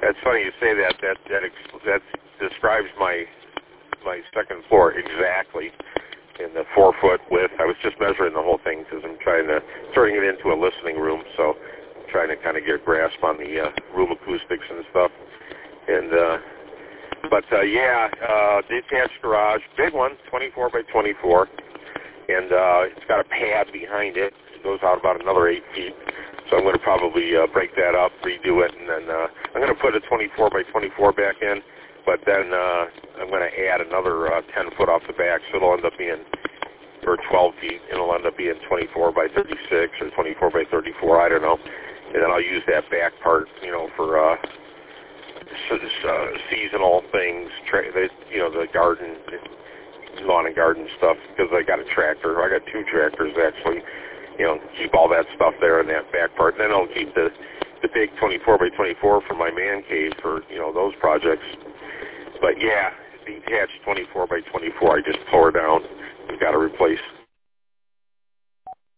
That's funny you say that. That describes my second floor exactly in the 4-foot width. I was just measuring the whole thing because I'm turning it into a listening room, so I'm trying to kind of get a grasp on the room acoustics and stuff. And detached garage, big one, 24 by 24, and it's got a pad behind it. It goes out about another 8 feet. So I'm going to probably break that up, redo it, and then I'm going to put a 24 by 24 back in. But then I'm going to add another 10 foot off the back, so it'll end up being, or 12 feet, and it'll end up being 24 by 36 or 24 by 34, I don't know. And then I'll use that back part, for seasonal things, the garden, lawn and garden stuff, because I got a tractor. I got 2 tractors, actually. Keep all that stuff there in that back part. Then I'll keep the big 24 by 24 for my man cave for, those projects. But yeah, the detached 24 by 24 I just tore down. We've got to replace